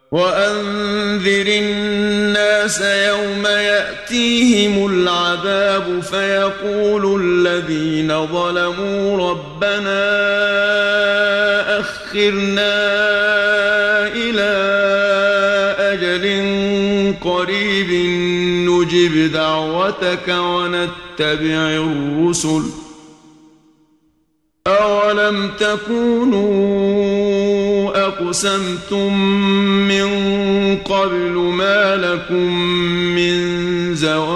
وأنذر الناس يوم يأتيهم العذاب فيقول الذين ظلموا ربنا أخرنا إلى أجل قريب نجب دعوتك ونتبع الرسل أولم تكونوا أقسمتم من قبل ما لكم من زوال.